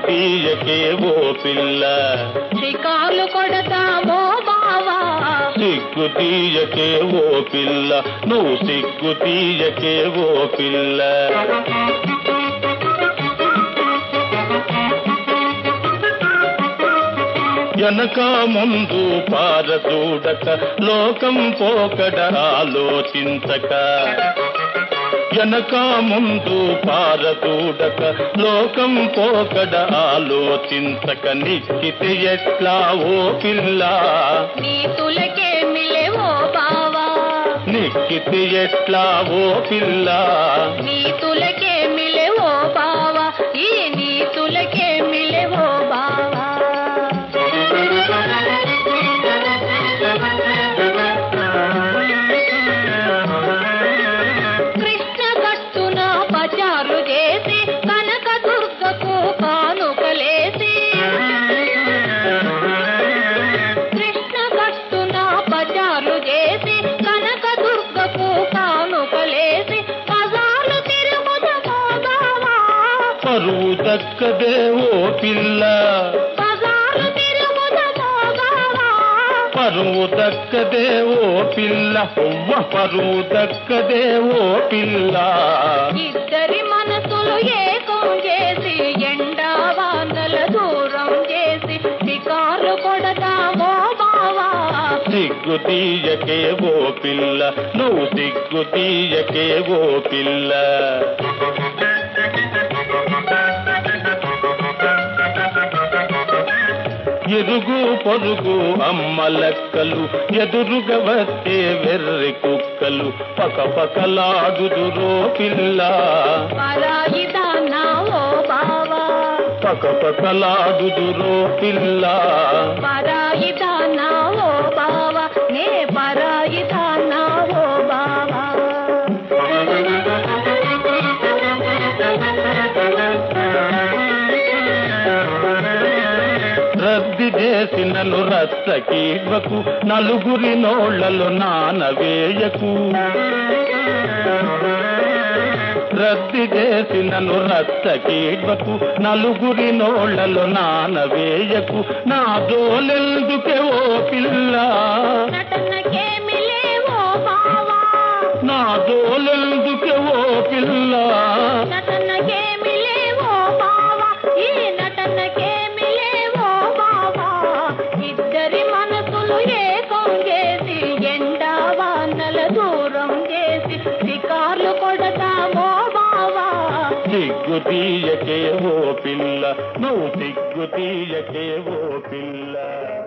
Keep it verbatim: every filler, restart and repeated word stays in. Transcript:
తీయకే ఓ పిల్ల షికార్లు కొడతామో బావా సిగ్గు తీయకే ఓ పిల్ల నువ్వు సిగ్గు తీయకే ఓ పిల్ల వెనక ముందు పారదూడక లోకం పోకడ ఆలోచించక వెనక ముందు పారదూడక లోకం పోకడ ఆలోచించక నిశ్చిత ఎట్లా ఓ పిల్ల నీతులకేమిలేవో బావా నిశ్చిత ఎట్లా ఓ పిల్ల నీతులకేమిలేవో బావా ఈ నీతులకేమిలేవో బావా పరువు దక్కదే ఓ పిల్ల పరువు దక్కదే ఓ పిల్ల పరువు దక్కదే ఓ పిల్ల ఇద్దరి మనసులు ఏకం చేసి ఎండా వానల దూరం చేసి షికార్లు కొడతామో బావా సిగ్గు తీయకే ఓ పిల్ల నువ్వు సిగ్గు తీయకే ఓ పిల్ల ఎరుగు పొరుగు అమ్మలక్కలు ఎదురుగా వచ్చే వెర్రి కుక్కలు పక పకలాడుదురో పిల్ల పరాయిదానా ఓ బావా పక పకలాడుదురో పిల్ల పరాయిదానా ఓ బావా నే పరాయిదానా ఓ బావా రద్ది చేసినను రచ్చకీడ్వకు నలుగురి నోళ్లలో నానవేయకు రద్ది చేసినను రచ్చకీడ్వకు నలుగురి నోళ్లలో నానవేయకు నా దోలెందుకే ఓ పిల్ల నటనకేమిలేవో బావా నా దోలెందుకే ఓ పిల్ల నటనకేమిలేవో బావా ఈ నటనకేమిలేవో బావా ఇద్దరి మనసులు ఏకం చేసి ఎండా వానల దూరం చేసి షికార్లు కొడతామో బావా సిగ్గు తీయకే ఓ పిల్ల నువ్వు సిగ్గు తీయకే ఓ పిల్ల